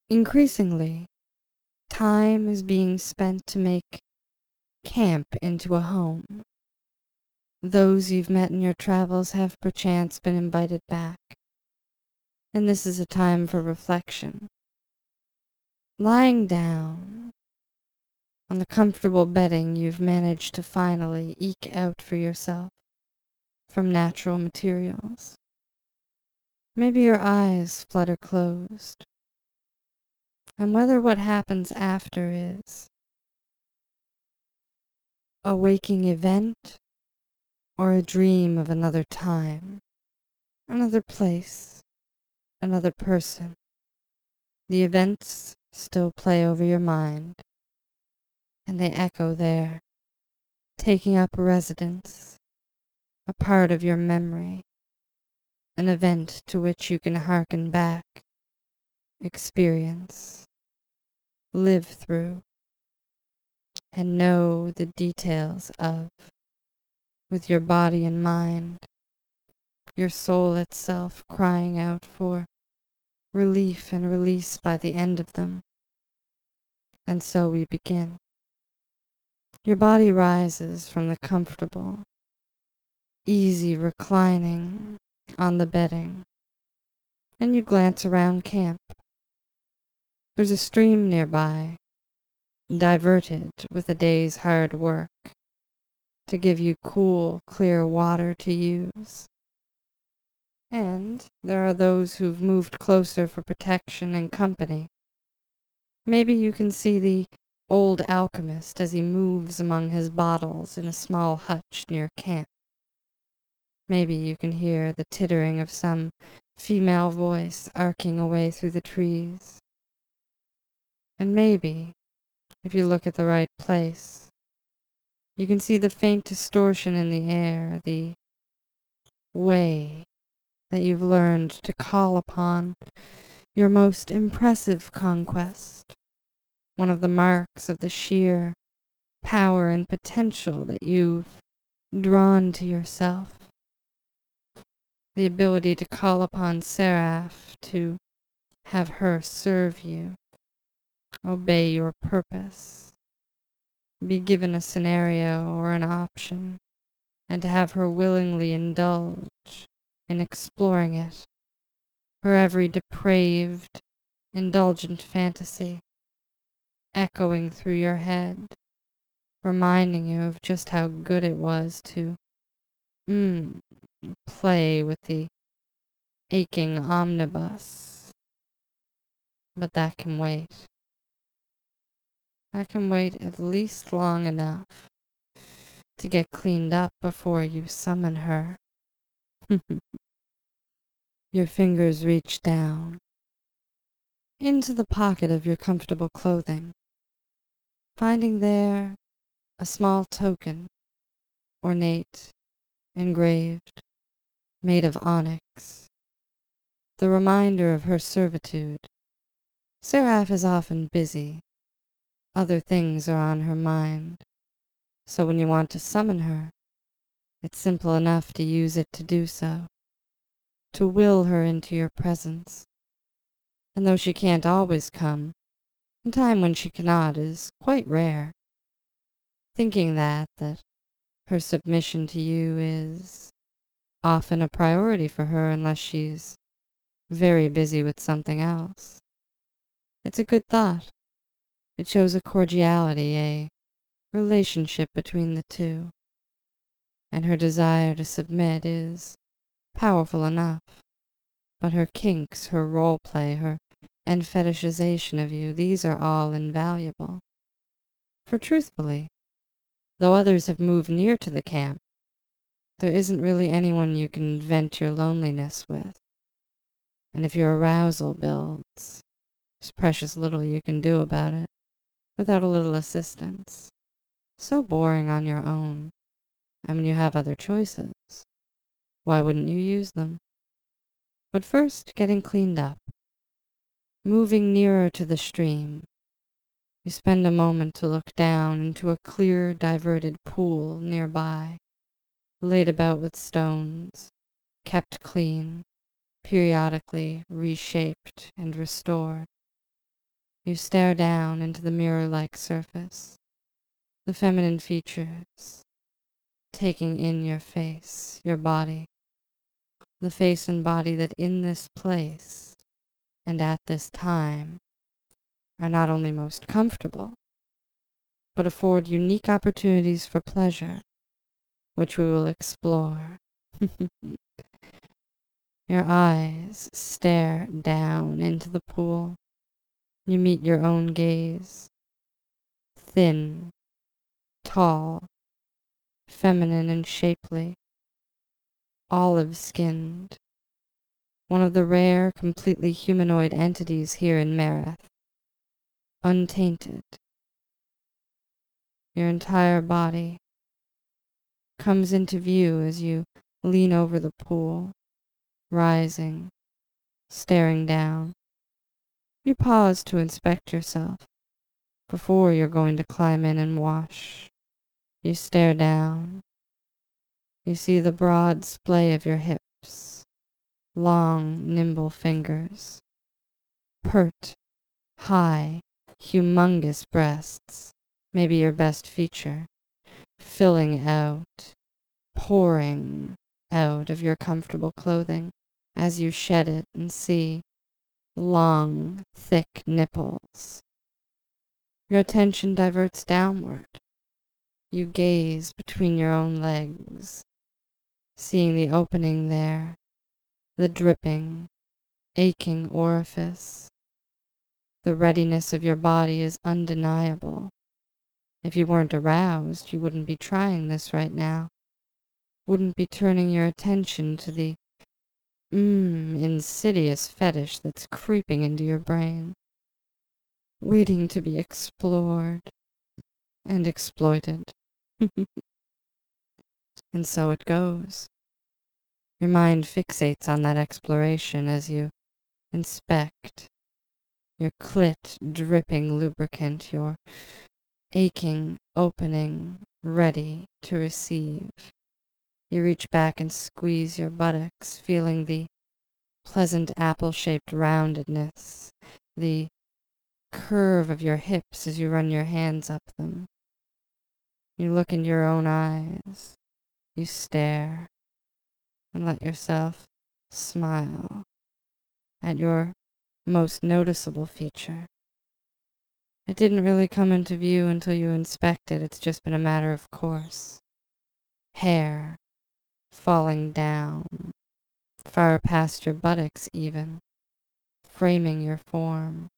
Increasingly, time is being spent to make camp into a home. Those you've met in your travels have perchance been invited back, and this is a time for reflection. Lying down on the comfortable bedding you've managed to finally eke out for yourself from natural materials. Maybe your eyes flutter closed, and whether what happens after is a waking event or a dream of another time, another place, another person, the events still play over your mind, and they echo there, taking up residence, a part of your memory, an event to which you can hearken back, experience, live through, and know the details of, with your body and mind, your soul itself crying out for relief and release by the end of them. And so we begin. Your body rises from the comfortable, easy reclining on the bedding, and you glance around camp. There's a stream nearby, diverted with a day's hard work, to give you cool, clear water to use. And there are those who've moved closer for protection and company. Maybe you can see the old alchemist as he moves among his bottles in a small hutch near camp. Maybe you can hear the tittering of some female voice arcing away through the trees. And maybe, if you look at the right place, you can see the faint distortion in the air, the way that you've learned to call upon your most impressive conquest, one of the marks of the sheer power and potential that you've drawn to yourself, the ability to call upon Seraph to have her serve you, obey your purpose, be given a scenario or an option, and to have her willingly indulge in exploring it, her every depraved, indulgent fantasy echoing through your head, reminding you of just how good it was to play with the aching omnibus. But that can wait. That can wait at least long enough to get cleaned up before you summon her. Your fingers reach down into the pocket of your comfortable clothing, finding there a small token, ornate, engraved, made of onyx, the reminder of her servitude. Seraph is often busy. Other things are on her mind. So when you want to summon her, it's simple enough to use it to do so, to will her into your presence. And though she can't always come, a time when she cannot is quite rare. Thinking that her submission to you is often a priority for her unless she's very busy with something else. It's a good thought. It shows a cordiality, a relationship between the two. And her desire to submit is powerful enough. But her kinks, her role play, and fetishization of you, these are all invaluable. For truthfully, though others have moved near to the camp, there isn't really anyone you can vent your loneliness with. And if your arousal builds, there's precious little you can do about it without a little assistance. So boring on your own. I mean, you have other choices. Why wouldn't you use them? But first, getting cleaned up. Moving nearer to the stream, you spend a moment to look down into a clear, diverted pool nearby, laid about with stones, kept clean, periodically reshaped and restored. You stare down into the mirror-like surface, the feminine features, taking in your face, your body, the face and body that in this place and at this time are not only most comfortable, but afford unique opportunities for pleasure, which we will explore. Your eyes stare down into the pool. You meet your own gaze. Thin, tall, feminine and shapely, olive-skinned, one of the rare, completely humanoid entities here in Mareth, untainted. Your entire body comes into view as you lean over the pool, rising, staring down. You pause to inspect yourself before you're going to climb in and wash. You stare down. You see the broad splay of your hips, long, nimble fingers, pert, high, humongous breasts, maybe your best feature, filling out, pouring out of your comfortable clothing as you shed it and see long, thick nipples. Your attention diverts downward. You gaze between your own legs, seeing the opening there, the dripping, aching orifice. The readiness of your body is undeniable. If you weren't aroused, you wouldn't be trying this right now. Wouldn't be turning your attention to the insidious fetish that's creeping into your brain, waiting to be explored and exploited. And so it goes. Your mind fixates on that exploration as you inspect your clit dripping lubricant, your aching opening ready to receive. You reach back and squeeze your buttocks, feeling the pleasant apple-shaped roundedness, the curve of your hips as you run your hands up them. You look into your own eyes. You stare and let yourself smile at your most noticeable feature. It didn't really come into view until you inspect it. It's just been a matter of course. Hair falling down, far past your buttocks even, framing your form.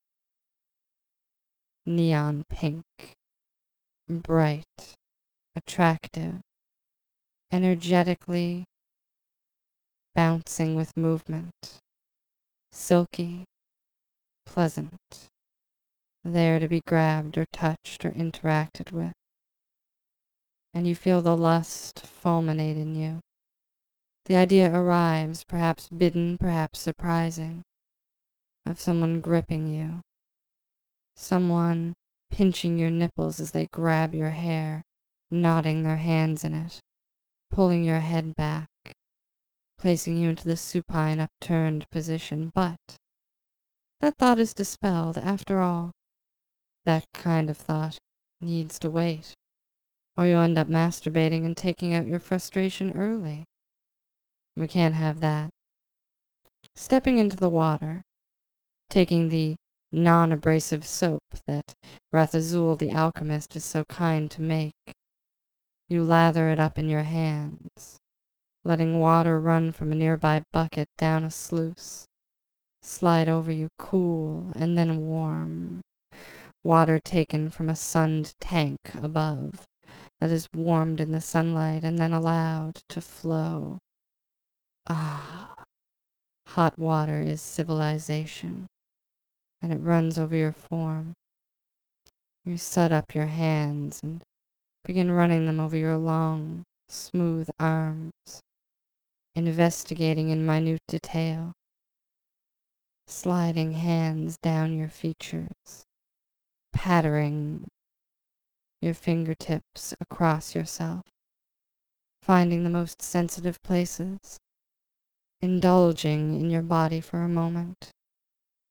Neon pink, bright, attractive, energetically bouncing with movement, silky, pleasant, there to be grabbed or touched or interacted with. And you feel the lust fulminate in you. The idea arrives, perhaps bidden, perhaps surprising, of someone gripping you, someone pinching your nipples as they grab your hair, knotting their hands in it, pulling your head back, placing you into the supine upturned position. But that thought is dispelled. After all, that kind of thought needs to wait, or you'll end up masturbating and taking out your frustration early. We can't have that. Stepping into the water, taking the non-abrasive soap that Rathazul the alchemist is so kind to make, you lather it up in your hands, letting water run from a nearby bucket down a sluice, slide over you cool and then warm, water taken from a sunned tank above that is warmed in the sunlight and then allowed to flow. Ah, hot water is civilization, and it runs over your form. You set up your hands and begin running them over your long, smooth arms, investigating in minute detail, sliding hands down your features, pattering your fingertips across yourself, finding the most sensitive places, indulging in your body for a moment.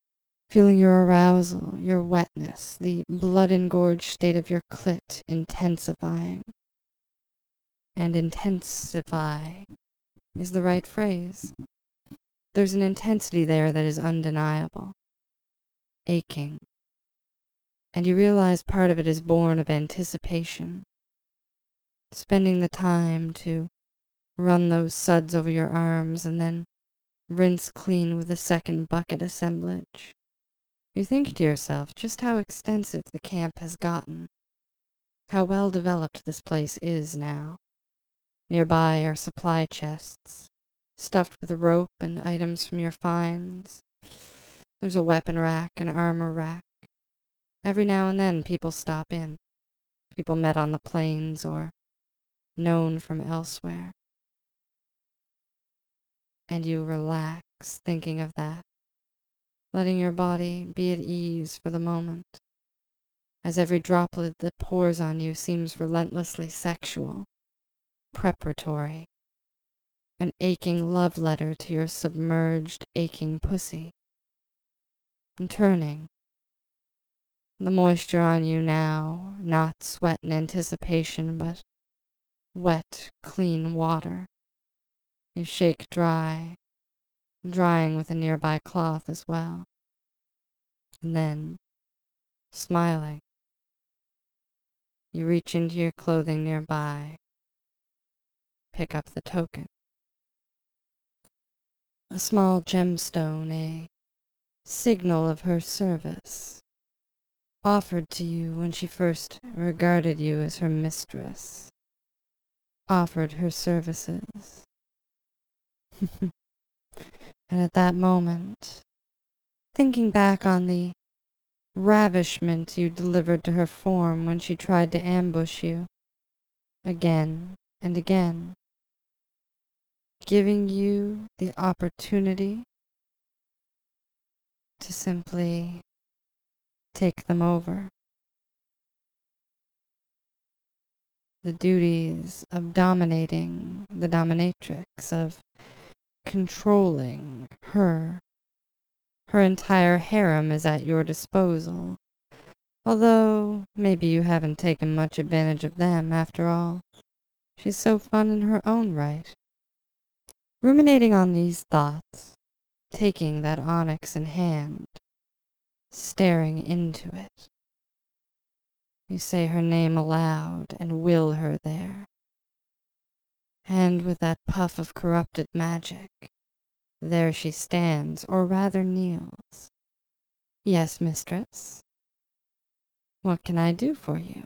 feeling your arousal, your wetness, the blood-engorged state of your clit intensifying. And intensify is the right phrase. There's an intensity there that is undeniable, aching. And you realize part of it is born of anticipation, spending the time to run those suds over your arms and then rinse clean with a second bucket assemblage. You think to yourself just how extensive the camp has gotten, how well developed this place is now. Nearby are supply chests, stuffed with rope and items from your finds. There's a weapon rack, an armor rack. Every now and then people stop in, people met on the plains or known from elsewhere. And you relax thinking of that, letting your body be at ease for the moment, as every droplet that pours on you seems relentlessly sexual, preparatory, an aching love letter to your submerged, aching pussy. And turning, the moisture on you now, not sweat in anticipation, but wet, clean water. You shake dry, drying with a nearby cloth as well. And then, smiling, you reach into your clothing nearby, pick up the token. A small gemstone, a signal of her service, offered to you when she first regarded you as her mistress, offered her services. And at that moment, thinking back on the ravishment you delivered to her form when she tried to ambush you, again and again, giving you the opportunity to simply take them over. The duties of dominating the dominatrix, of controlling her. Her entire harem is at your disposal, although maybe you haven't taken much advantage of them after all. She's so fun in her own right. Ruminating on these thoughts, taking that onyx in hand, staring into it, you say her name aloud and will her there. And with that puff of corrupted magic, there she stands, or rather kneels. Yes, mistress. What can I do for you?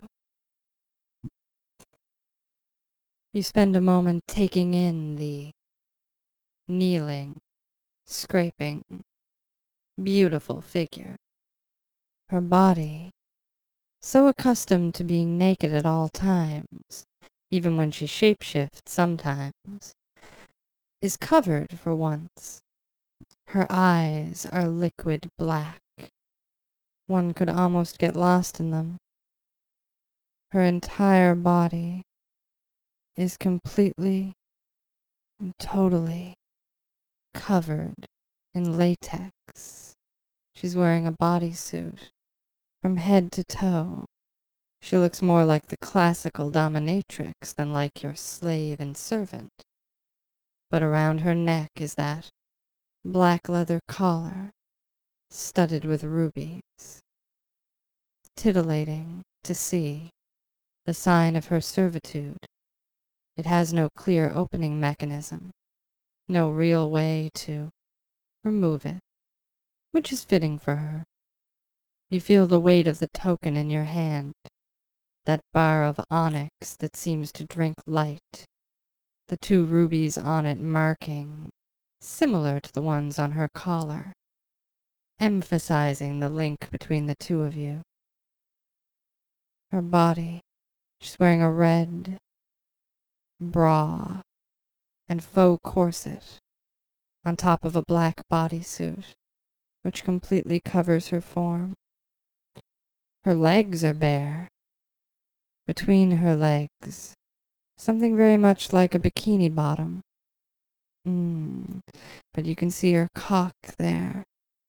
You spend a moment taking in the kneeling, scraping, beautiful figure. Her body, so accustomed to being naked at all times, even when she shapeshifts sometimes, is covered for once. Her eyes are liquid black. One could almost get lost in them. Her entire body is completely and totally covered in latex. She's wearing a bodysuit from head to toe. She looks more like the classical dominatrix than like your slave and servant. But around her neck is that black leather collar studded with rubies. Titillating to see the sign of her servitude. It has no clear opening mechanism, no real way to remove it, which is fitting for her. You feel the weight of the token in your hand, that bar of onyx that seems to drink light, the two rubies on it marking, similar to the ones on her collar, emphasizing the link between the two of you. Her body, she's wearing a red bra and faux corset on top of a black bodysuit, which completely covers her form. Her legs are bare. Between her legs, something very much like a bikini bottom. But you can see her cock there,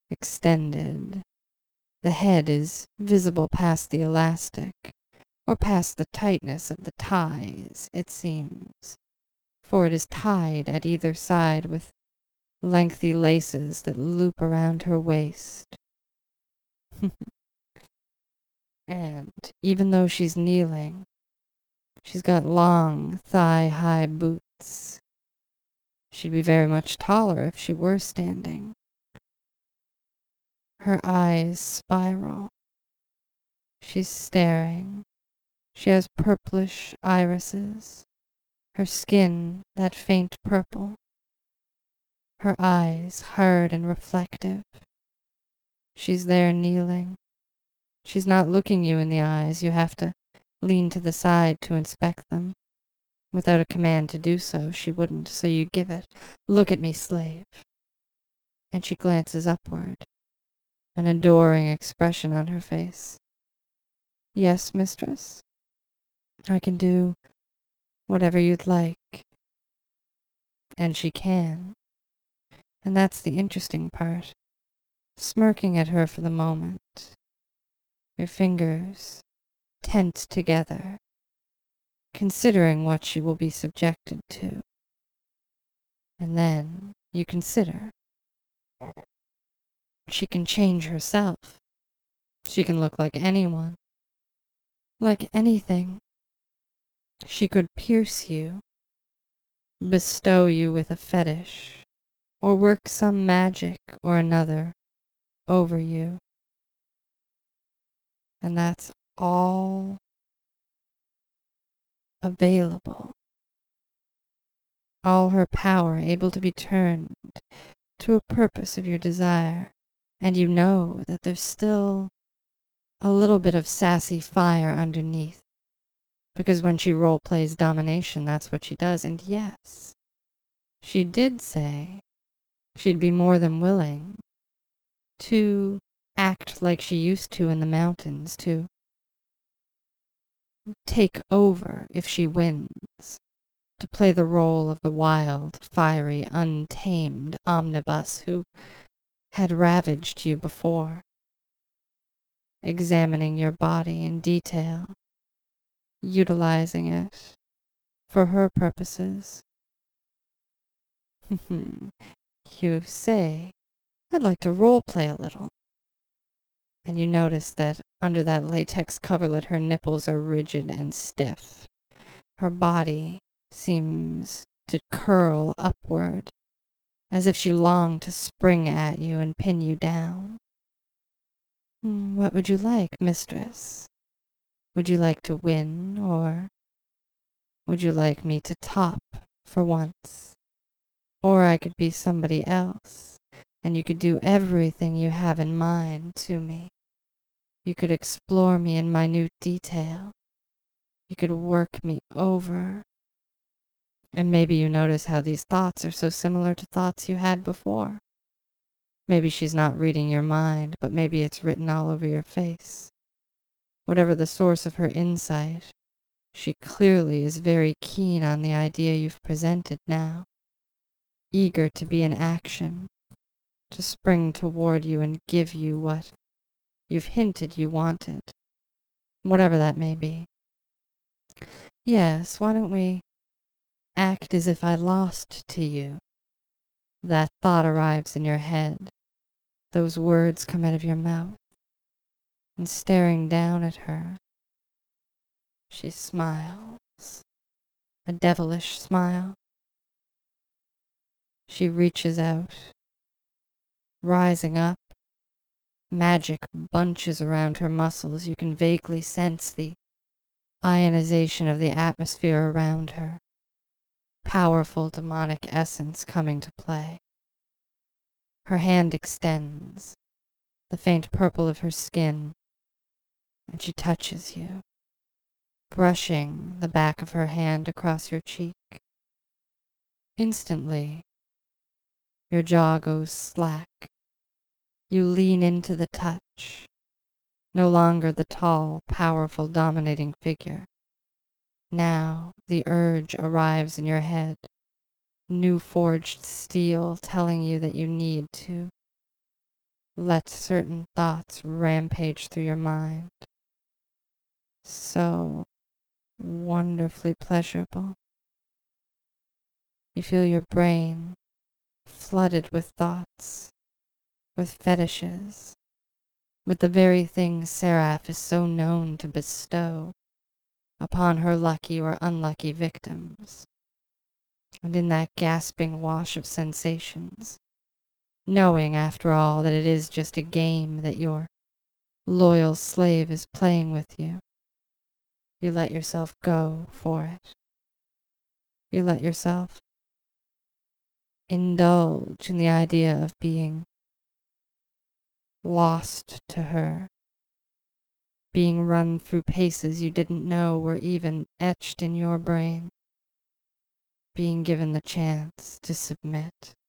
extended. The head is visible past the elastic, or past the tightness of the ties, it seems, for it is tied at either side with lengthy laces that loop around her waist. And even though she's kneeling, she's got long, thigh-high boots. She'd be very much taller if she were standing. Her eyes spiral. She's staring. She has purplish irises. Her skin, that faint purple. Her eyes hard and reflective. She's there kneeling. She's not looking you in the eyes. You have to lean to the side to inspect them. Without a command to do so, she wouldn't, so you give it. Look at me, slave. And she glances upward, an adoring expression on her face. Yes, mistress? I can do whatever you'd like. And she can. And that's the interesting part. Smirking at her for the moment. Your fingers tense together, considering what she will be subjected to. And then you consider. She can change herself. She can look like anyone. Like anything. She could pierce you, bestow you with a fetish, or work some magic or another over you. And that's all available. All her power able to be turned to a purpose of your desire. And you know that there's still a little bit of sassy fire underneath. Because when she role plays domination, that's what she does. And yes, she did say she'd be more than willing to act like she used to in the mountains, to take over if she wins, to play the role of the wild, fiery, untamed omnibus who had ravaged you before, examining your body in detail, utilizing it for her purposes. You say, I'd like to role-play a little. And you notice that under that latex coverlet her nipples are rigid and stiff. Her body seems to curl upward, as if she longed to spring at you and pin you down. What would you like, mistress? Would you like to win, or would you like me to top for once? Or I could be somebody else, and you could do everything you have in mind to me. You could explore me in minute detail. You could work me over. And maybe you notice how these thoughts are so similar to thoughts you had before. Maybe she's not reading your mind, but maybe it's written all over your face. Whatever the source of her insight, she clearly is very keen on the idea you've presented now, eager to be in action, to spring toward you and give you what you've hinted you wanted, whatever that may be. Yes, why don't we act as if I lost to you? That thought arrives in your head. Those words come out of your mouth. And staring down at her, she smiles, a devilish smile. She reaches out, rising up. Magic bunches around her muscles. You can vaguely sense the ionization of the atmosphere around her. Powerful demonic essence coming to play. Her hand extends, the faint purple of her skin, and she touches you, brushing the back of her hand across your cheek. Instantly, your jaw goes slack. You lean into the touch, no longer the tall, powerful, dominating figure. Now the urge arrives in your head, new forged steel telling you that you need to let certain thoughts rampage through your mind. So wonderfully pleasurable. You feel your brain flooded with thoughts, with fetishes, with the very things Seraph is so known to bestow upon her lucky or unlucky victims. And in that gasping wash of sensations, knowing after all that it is just a game that your loyal slave is playing with you, you let yourself go for it. You let yourself indulge in the idea of being lost to her, being run through paces you didn't know were even etched in your brain, being given the chance to submit.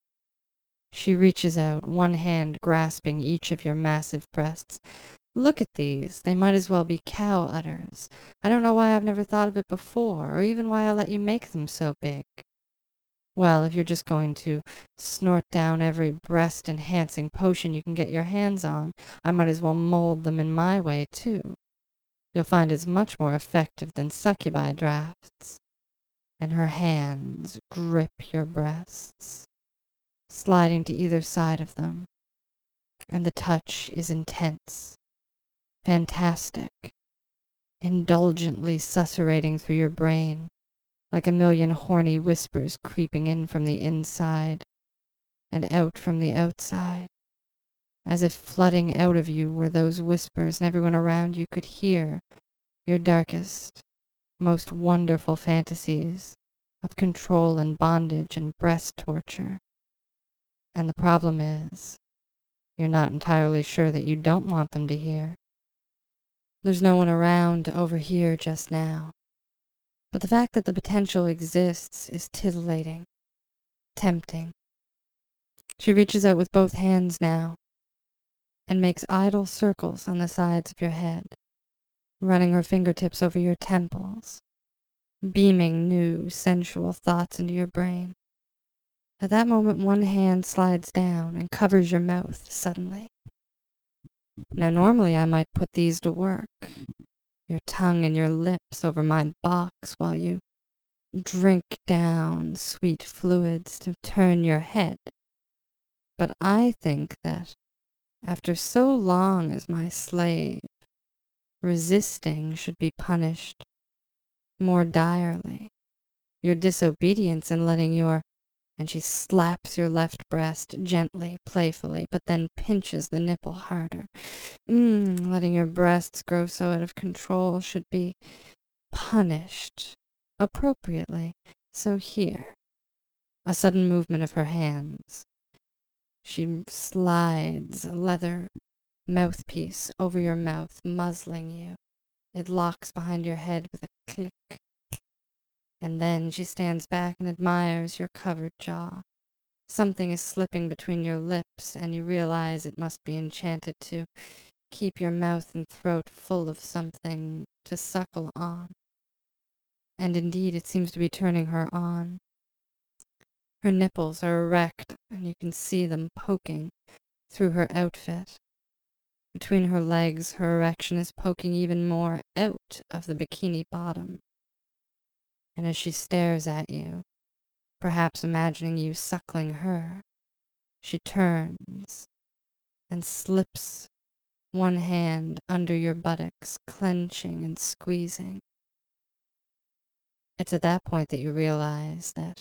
She reaches out, one hand grasping each of your massive breasts. Look at these. They might as well be cow udders. I don't know why I've never thought of it before, or even why I let you make them so big. Well, if you're just going to snort down every breast-enhancing potion you can get your hands on, I might as well mold them in my way, too. You'll find it's much more effective than succubi drafts. And her hands grip your breasts, sliding to either side of them, and the touch is intense, fantastic, indulgently susurrating through your brain, like a million horny whispers creeping in from the inside and out from the outside, as if flooding out of you were those whispers, and everyone around you could hear your darkest, most wonderful fantasies of control and bondage and breast torture. And the problem is, you're not entirely sure that you don't want them to hear. There's no one around to overhear just now. But the fact that the potential exists is titillating, tempting. She reaches out with both hands now and makes idle circles on the sides of your head, running her fingertips over your temples, beaming new, sensual thoughts into your brain. At that moment, one hand slides down and covers your mouth suddenly. Now, normally I might put these to work, your tongue and your lips over my box while you drink down sweet fluids to turn your head. But I think that after so long as my slave, resisting should be punished more direly. Your disobedience in letting your... And she slaps your left breast gently, playfully, but then pinches the nipple harder. Letting your breasts grow so out of control should be punished appropriately. So here, a sudden movement of her hands. She slides a leather mouthpiece over your mouth, muzzling you. It locks behind your head with a click. And then she stands back and admires your covered jaw. Something is slipping between your lips, and you realize it must be enchanted to keep your mouth and throat full of something to suckle on. And indeed, it seems to be turning her on. Her nipples are erect, and you can see them poking through her outfit. Between her legs, her erection is poking even more out of the bikini bottom. And as she stares at you, perhaps imagining you suckling her, she turns and slips one hand under your buttocks, clenching and squeezing. It's at that point that you realize that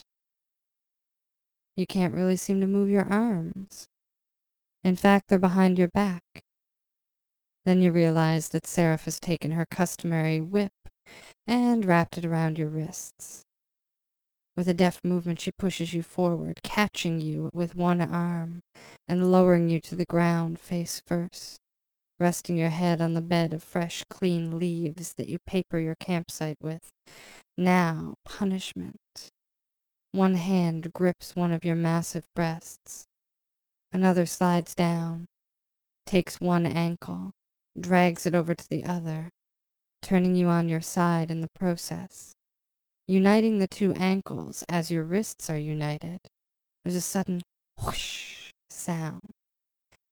you can't really seem to move your arms. In fact, they're behind your back. Then you realize that Seraph has taken her customary whip and wrapped it around your wrists. With a deft movement, she pushes you forward, catching you with one arm and lowering you to the ground face first, resting your head on the bed of fresh, clean leaves that you paper your campsite with. Now, punishment. One hand grips one of your massive breasts. Another slides down, takes one ankle, drags it over to the other, turning you on your side in the process. Uniting the two ankles as your wrists are united, there's a sudden whoosh sound.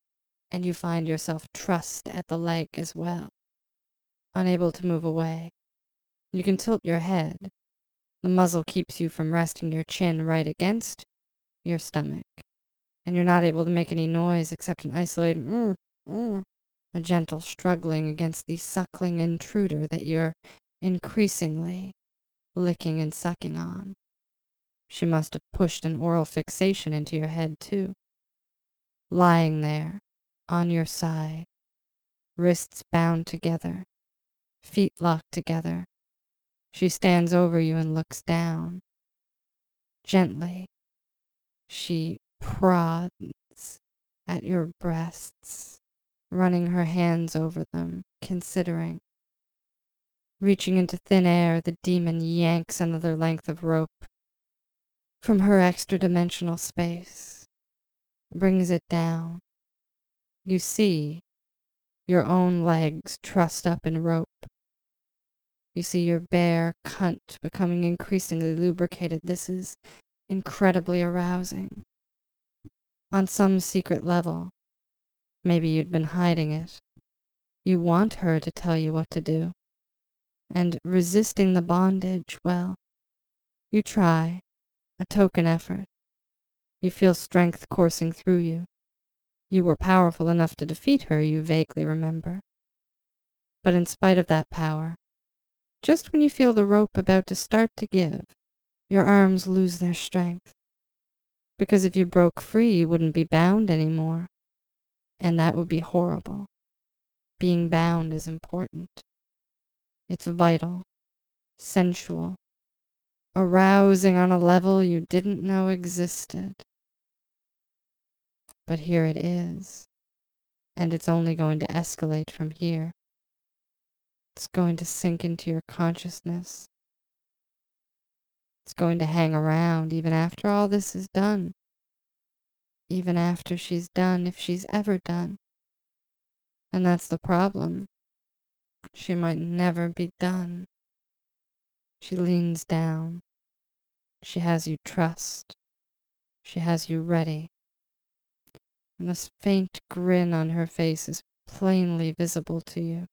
and you find yourself trussed at the leg as well, unable to move away. You can tilt your head. The muzzle keeps you from resting your chin right against your stomach, and you're not able to make any noise except an isolated a gentle struggling against the suckling intruder that you're increasingly licking and sucking on. She must have pushed an oral fixation into your head, too. Lying there, on your side, wrists bound together, feet locked together, she stands over you and looks down. Gently, she prods at your breasts, running her hands over them, considering. Reaching into thin air, the demon yanks another length of rope from her extra-dimensional space, brings it down. You see your own legs trussed up in rope. You see your bare cunt becoming increasingly lubricated. This is incredibly arousing. On some secret level, maybe you'd been hiding it. You want her to tell you what to do. And resisting the bondage, well, you try, a token effort. You feel strength coursing through you. You were powerful enough to defeat her, you vaguely remember. But in spite of that power, just when you feel the rope about to start to give, your arms lose their strength. Because if you broke free, you wouldn't be bound anymore. And that would be horrible. Being bound is important. It's vital, sensual, arousing on a level you didn't know existed. But here it is, and it's only going to escalate from here. It's going to sink into your consciousness. It's going to hang around even after all this is done. Even after she's done, if she's ever done. And that's the problem. She might never be done. She leans down. She has you trussed. She has you ready. And this faint grin on her face is plainly visible to you.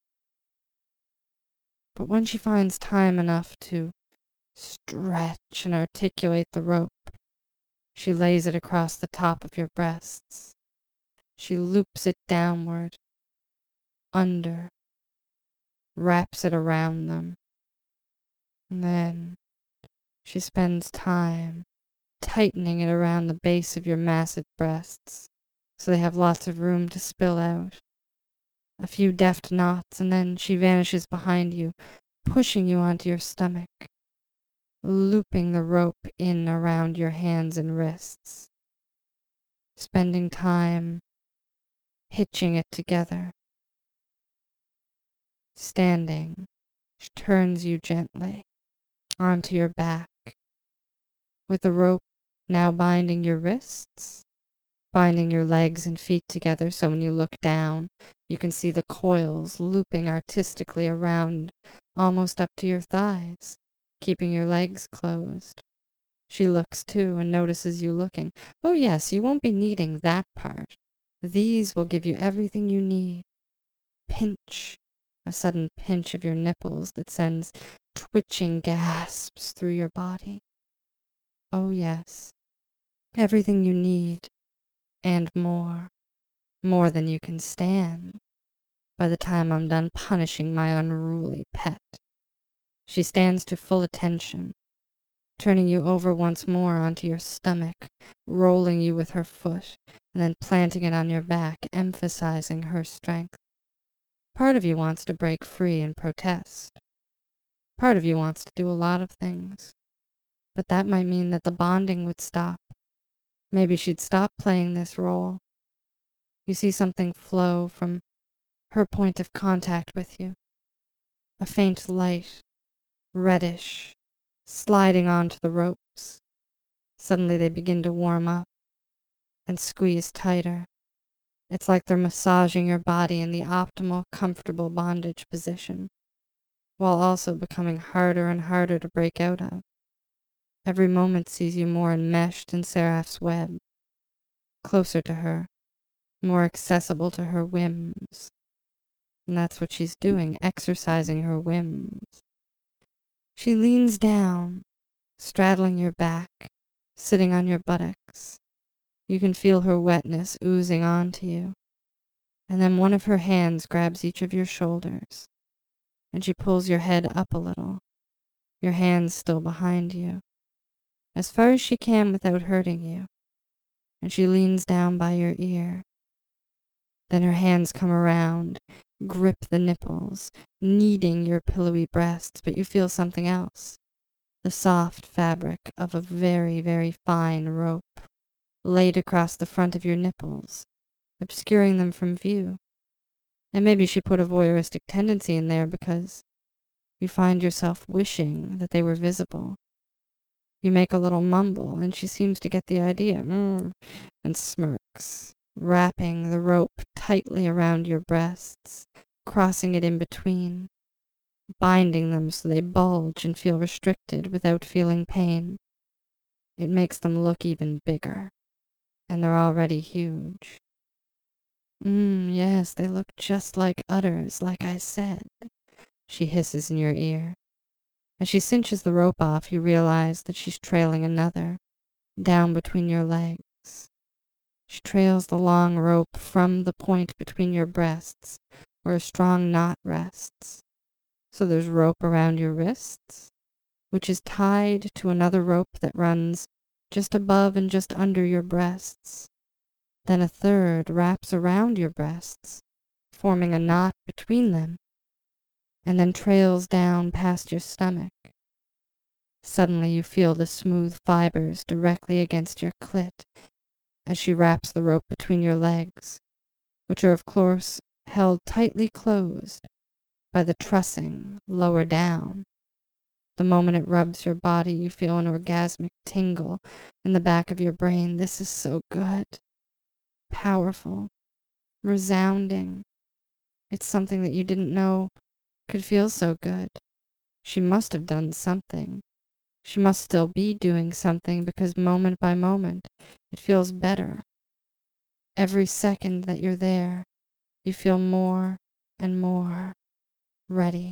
But when she finds time enough to stretch and articulate the rope, she lays it across the top of your breasts. She loops it downward, under, wraps it around them. And then she spends time tightening it around the base of your massive breasts so they have lots of room to spill out. A few deft knots, and then she vanishes behind you, pushing you onto your stomach, looping the rope in around your hands and wrists, spending time hitching it together. Standing, she turns you gently onto your back, with the rope now binding your wrists, binding your legs and feet together so when you look down, you can see the coils looping artistically around almost up to your thighs, keeping your legs closed. She looks too and notices you looking. Oh yes, you won't be needing that part. These will give you everything you need. Pinch, a sudden pinch of your nipples that sends twitching gasps through your body. Oh yes, everything you need, and more than you can stand, by the time I'm done punishing my unruly pet. She stands to full attention, turning you over once more onto your stomach, rolling you with her foot, and then planting it on your back, emphasizing her strength. Part of you wants to break free and protest. Part of you wants to do a lot of things. But that might mean that the bonding would stop. Maybe she'd stop playing this role. You see something flow from her point of contact with you. A faint light, reddish, sliding onto the ropes. Suddenly they begin to warm up and squeeze tighter. It's like they're massaging your body in the optimal, comfortable bondage position, while also becoming harder and harder to break out of. Every moment sees you more enmeshed in Seraph's web, closer to her, more accessible to her whims. And that's what she's doing, exercising her whims. She leans down, straddling your back, sitting on your buttocks. You can feel her wetness oozing onto you. And then one of her hands grabs each of your shoulders, and she pulls your head up a little, your hands still behind you, as far as she can without hurting you, and she leans down by your ear. Then her hands come around, grip the nipples, kneading your pillowy breasts, but you feel something else, the soft fabric of a very, very fine rope laid across the front of your nipples, obscuring them from view. And maybe she put a voyeuristic tendency in there because you find yourself wishing that they were visible. You make a little mumble, and she seems to get the idea, and smirks, wrapping the rope tightly around your breasts, crossing it in between, binding them so they bulge and feel restricted without feeling pain. It makes them look even bigger, and they're already huge. Yes, they look just like udders, like I said, she hisses in your ear. As she cinches the rope off, you realize that she's trailing another, down between your legs. She trails the long rope from the point between your breasts, where a strong knot rests. So there's rope around your wrists, which is tied to another rope that runs just above and just under your breasts. Then a third wraps around your breasts, forming a knot between them, and then trails down past your stomach. Suddenly you feel the smooth fibers directly against your clit as she wraps the rope between your legs, which are of course held tightly closed by the trussing lower down. The moment it rubs your body, you feel an orgasmic tingle in the back of your brain. This is so good, powerful, resounding. It's something that you didn't know could feel so good. She must have done something. She must still be doing something because moment by moment, it feels better. Every second that you're there, you feel more and more ready.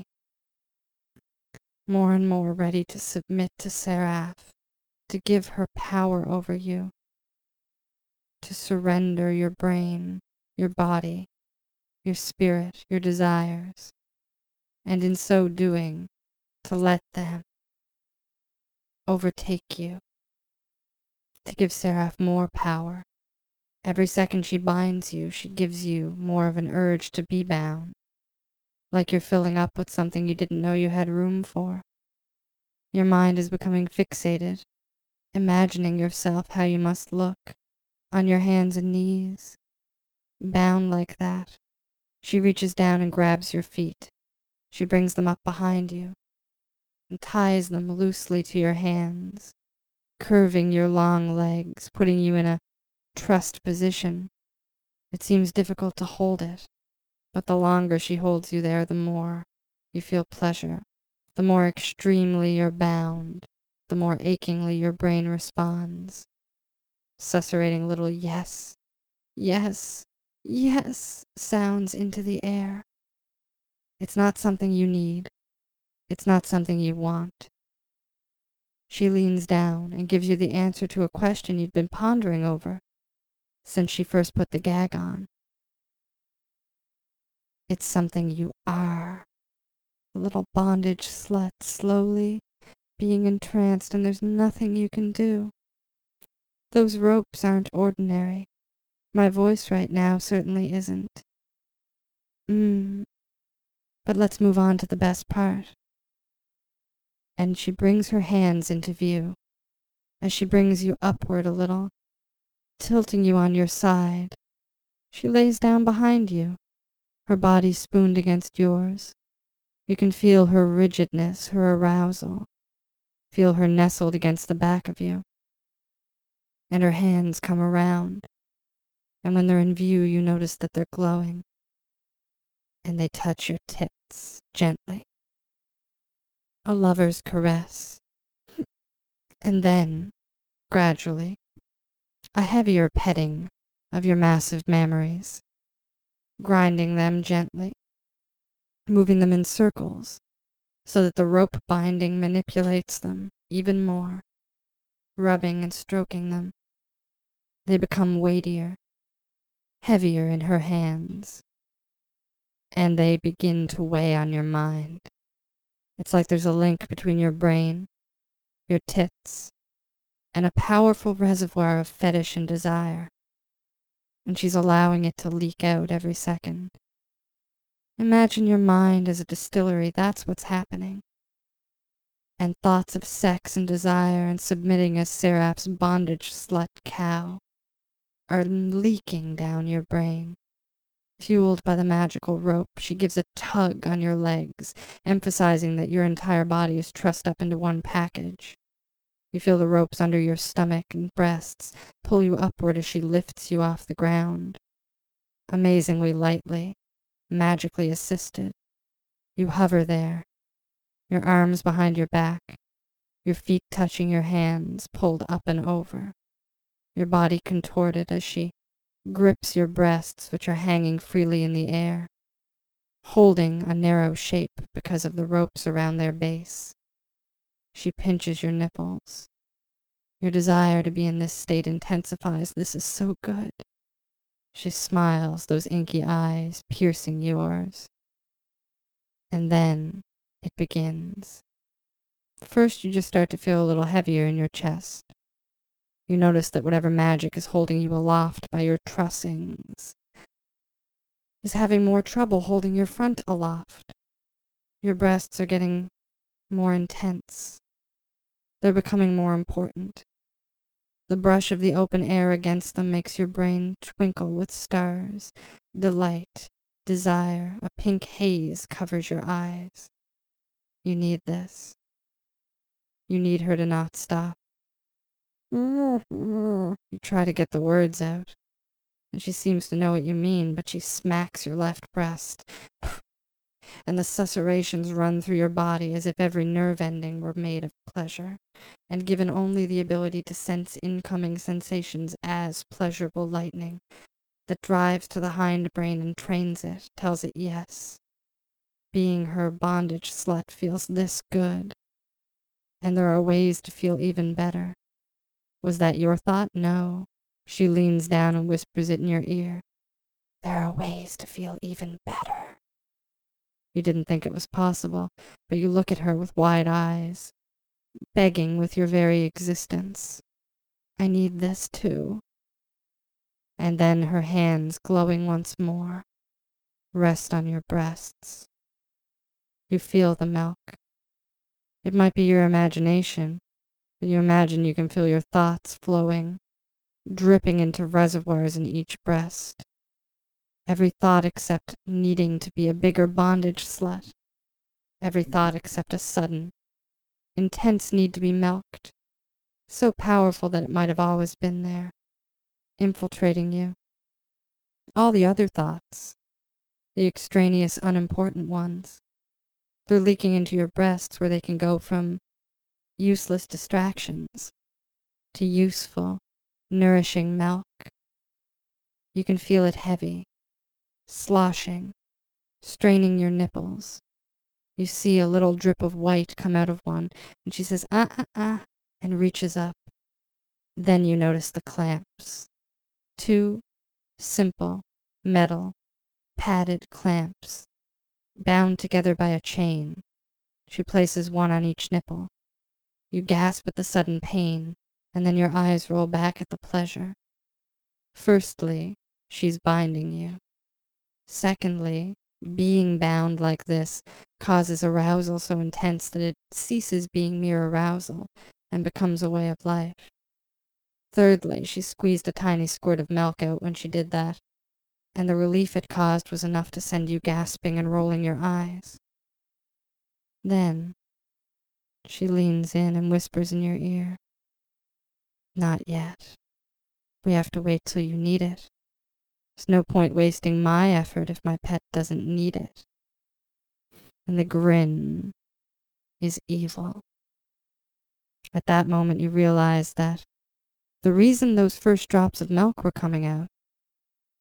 More and more ready to submit to Seraph, to give her power over you, to surrender your brain, your body, your spirit, your desires, and in so doing, to let them overtake you, to give Seraph more power. Every second she binds you, she gives you more of an urge to be bound, like you're filling up with something you didn't know you had room for. Your mind is becoming fixated, imagining yourself how you must look, on your hands and knees, bound like that. She reaches down and grabs your feet. She brings them up behind you and ties them loosely to your hands, curving your long legs, putting you in a trussed position. It seems difficult to hold it, but the longer she holds you there, the more you feel pleasure. The more extremely you're bound, the more achingly your brain responds, susurrating little yes, yes, yes sounds into the air. It's not something you need. It's not something you want. She leans down and gives you the answer to a question you've been pondering over since she first put the gag on. It's something you are. A little bondage slut, slowly being entranced, and there's nothing you can do. Those ropes aren't ordinary. My voice right now certainly isn't. But let's move on to the best part. And she brings her hands into view as she brings you upward a little, tilting you on your side. She lays down behind you, her body spooned against yours. You can feel her rigidness, her arousal. Feel her nestled against the back of you. And her hands come around, and when they're in view, you notice that they're glowing. And they touch your tits gently. A lover's caress. And then, gradually, a heavier petting of your massive mammaries, grinding them gently, moving them in circles so that the rope binding manipulates them even more, rubbing and stroking them. They become weightier, heavier in her hands, and they begin to weigh on your mind. It's like there's a link between your brain, your tits, and a powerful reservoir of fetish and desire, and she's allowing it to leak out every second. Imagine your mind as a distillery, that's what's happening. And thoughts of sex and desire and submitting as Serap's bondage slut cow are leaking down your brain. Fueled by the magical rope, she gives a tug on your legs, emphasizing that your entire body is trussed up into one package. You feel the ropes under your stomach and breasts pull you upward as she lifts you off the ground. Amazingly lightly, magically assisted, you hover there, your arms behind your back, your feet touching your hands, pulled up and over, your body contorted as she grips your breasts, which are hanging freely in the air, holding a narrow shape because of the ropes around their base. She pinches your nipples. Your desire to be in this state intensifies. This is so good. She smiles, those inky eyes piercing yours. And then it begins. First, you just start to feel a little heavier in your chest. You notice that whatever magic is holding you aloft by your trussings is having more trouble holding your front aloft. Your breasts are getting more intense. They're becoming more important. The brush of the open air against them makes your brain twinkle with stars. Delight, desire, a pink haze covers your eyes. You need this. You need her to not stop. You try to get the words out, and she seems to know what you mean, but she smacks your left breast, and the susurrations run through your body as if every nerve ending were made of pleasure, and given only the ability to sense incoming sensations as pleasurable lightning that drives to the hindbrain and trains it, tells it yes. Being her bondage slut feels this good, and there are ways to feel even better. Was that your thought? No. She leans down and whispers it in your ear. There are ways to feel even better. You didn't think it was possible, but you look at her with wide eyes, begging with your very existence. I need this too. And then her hands, glowing once more, rest on your breasts. You feel the milk. It might be your imagination, but you imagine you can feel your thoughts flowing, dripping into reservoirs in each breast. Every thought except needing to be a bigger bondage slut. Every thought except a sudden, intense need to be milked, so powerful that it might have always been there, infiltrating you. All the other thoughts, the extraneous, unimportant ones, they're leaking into your breasts where they can go from useless distractions to useful, nourishing milk. You can feel it heavy, sloshing, straining your nipples. You see a little drip of white come out of one, and she says, and reaches up. Then you notice the clamps. 2 simple, metal, padded clamps, bound together by a chain. She places one on each nipple. You gasp at the sudden pain, and then your eyes roll back at the pleasure. Firstly, she's binding you. Secondly, being bound like this causes arousal so intense that it ceases being mere arousal and becomes a way of life. Thirdly, she squeezed a tiny squirt of milk out when she did that, and the relief it caused was enough to send you gasping and rolling your eyes. Then she leans in and whispers in your ear, Not yet. We have to wait till you need it. There's no point wasting my effort if my pet doesn't need it. And the grin is evil. At that moment you realize that the reason those first drops of milk were coming out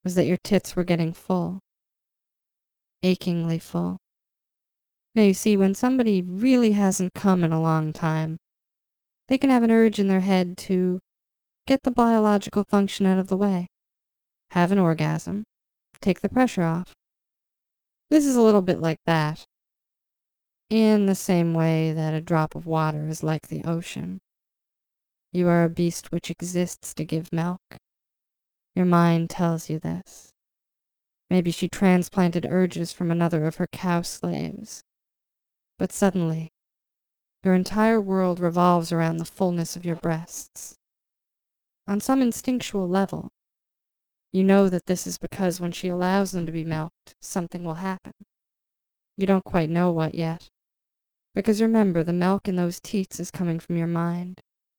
was that your tits were getting full, achingly full. Now you see, when somebody really hasn't come in a long time, they can have an urge in their head to get the biological function out of the way, have an orgasm, take the pressure off. This is a little bit like that, in the same way that a drop of water is like the ocean. You are a beast which exists to give milk. Your mind tells you this. Maybe she transplanted urges from another of her cow slaves. But suddenly, your entire world revolves around the fullness of your breasts. On some instinctual level, you know that this is because when she allows them to be milked, something will happen. You don't quite know what yet, because remember, the milk in those teats is coming from your mind.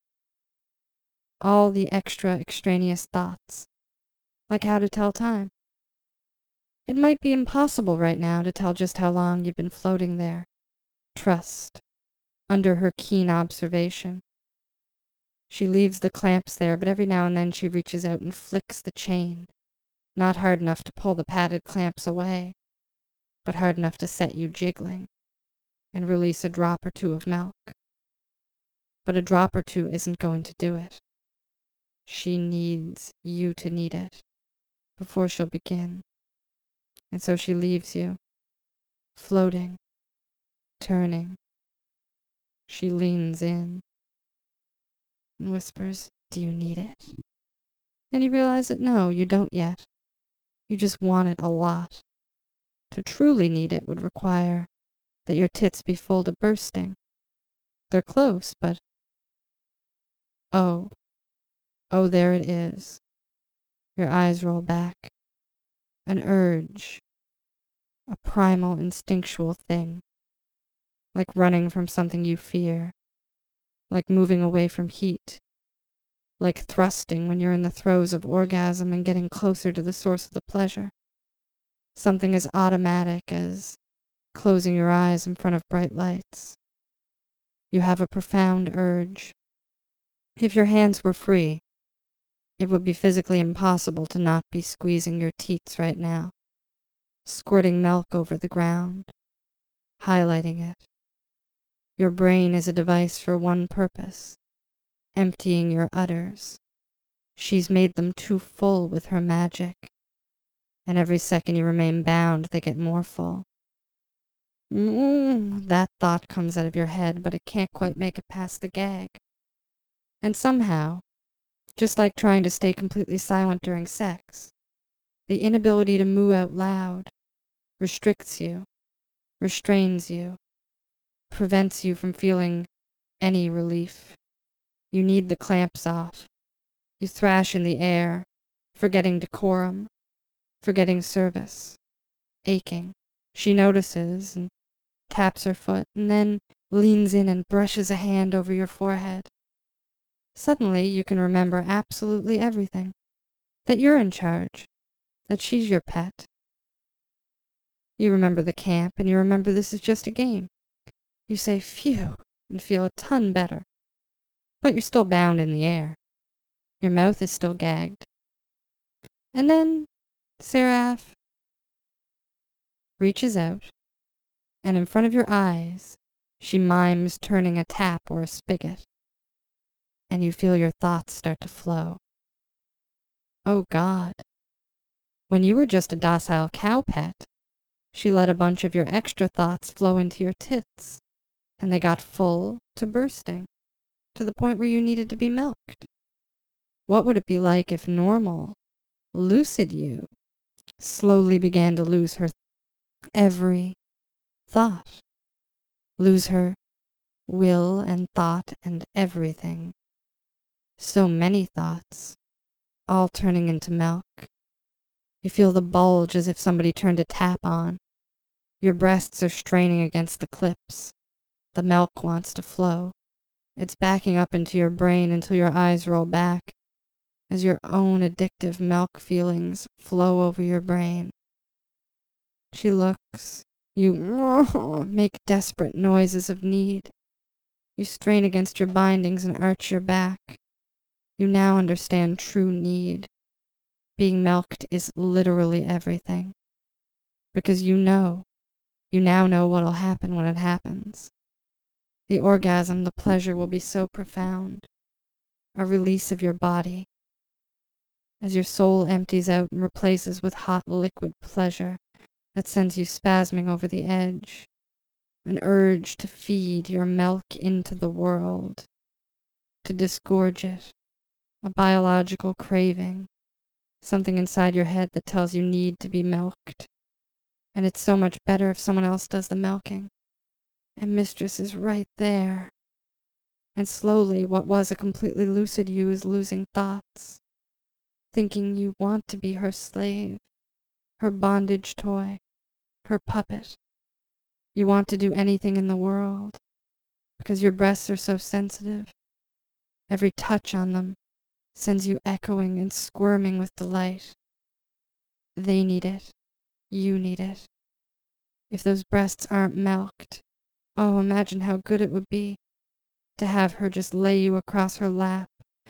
All the extra extraneous thoughts, like how to tell time. It might be impossible right now to tell just how long you've been floating there. Trust, under her keen observation. She leaves the clamps there, but every now and then she reaches out and flicks the chain. Not hard enough to pull the padded clamps away, but hard enough to set you jiggling and release a drop or two of milk. But a drop or two isn't going to do it. She needs you to need it before she'll begin. And so she leaves you, floating, turning. She leans in and whispers, "Do you need it?" And you realize that no, you don't yet. You just want it a lot. To truly need it would require that your tits be full to bursting. They're close, but oh, there it is. Your eyes roll back. An urge, a primal, instinctual thing, like running from something you fear, like moving away from heat, like thrusting when you're in the throes of orgasm and getting closer to the source of the pleasure. Something as automatic as closing your eyes in front of bright lights. You have a profound urge. If your hands were free, it would be physically impossible to not be squeezing your teats right now, squirting milk over the ground, highlighting it. Your brain is a device for one purpose, emptying your udders. She's made them too full with her magic, and every second you remain bound, they get more full. That thought comes out of your head, but it can't quite make it past the gag. And somehow, just like trying to stay completely silent during sex, the inability to moo out loud restricts you, restrains you, prevents you from feeling any relief. You need the clamps off. You thrash in the air, forgetting decorum, forgetting service, aching. She notices and taps her foot, and then leans in and brushes a hand over your forehead. Suddenly, you can remember absolutely everything. That you're in charge. That she's your pet. You remember the camp, and you remember this is just a game. You say, "Phew," and feel a ton better. But you're still bound in the air. Your mouth is still gagged. And then Seraph reaches out, and in front of your eyes, she mimes turning a tap or a spigot. And you feel your thoughts start to flow. Oh God. When you were just a docile cow pet, she let a bunch of your extra thoughts flow into your tits, and they got full to bursting, to the point where you needed to be milked. What would it be like if normal, lucid you slowly began to lose her every thought, lose her will and thought and everything? So many thoughts, all turning into milk. You feel the bulge as if somebody turned a tap on. Your breasts are straining against the clips. The milk wants to flow. It's backing up into your brain until your eyes roll back as your own addictive milk feelings flow over your brain. She looks. You make desperate noises of need. You strain against your bindings and arch your back. You now understand true need. Being milked is literally everything. Because you now know what'll happen when it happens. The orgasm, the pleasure will be so profound. A release of your body. As your soul empties out and replaces with hot liquid pleasure that sends you spasming over the edge. An urge to feed your milk into the world. To disgorge it. A biological craving. Something inside your head that tells you need to be milked. And it's so much better if someone else does the milking. And mistress is right there. And slowly, what was a completely lucid you is losing thoughts. Thinking you want to be her slave, her bondage toy, her puppet. You want to do anything in the world. Because your breasts are so sensitive. Every touch on them sends you echoing and squirming with delight. They need it. You need it. If those breasts aren't milked, oh, imagine how good it would be to have her just lay you across her lap,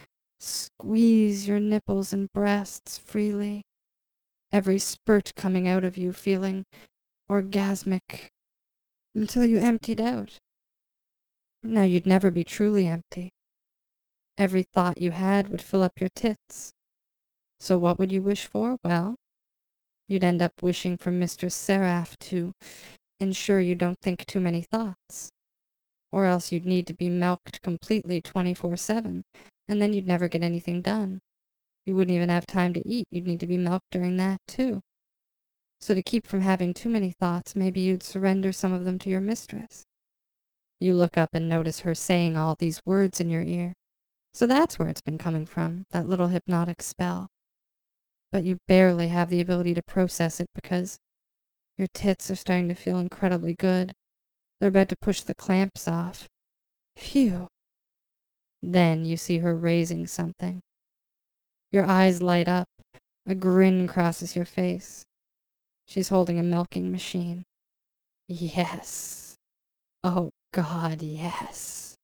squeeze your nipples and breasts freely, every spurt coming out of you feeling orgasmic until you emptied out. Now you'd never be truly empty. Every thought you had would fill up your tits. So what would you wish for? Well, you'd end up wishing for Mistress Seraph to ensure you don't think too many thoughts. Or else you'd need to be milked completely 24/7, and then you'd never get anything done. You wouldn't even have time to eat. You'd need to be milked during that, too. So to keep from having too many thoughts, maybe you'd surrender some of them to your mistress. You look up and notice her saying all these words in your ear. So that's where it's been coming from, that little hypnotic spell. But you barely have the ability to process it because your tits are starting to feel incredibly good. They're about to push the clamps off. Phew. Then you see her raising something. Your eyes light up. A grin crosses your face. She's holding a milking machine. Yes. Oh, God, yes.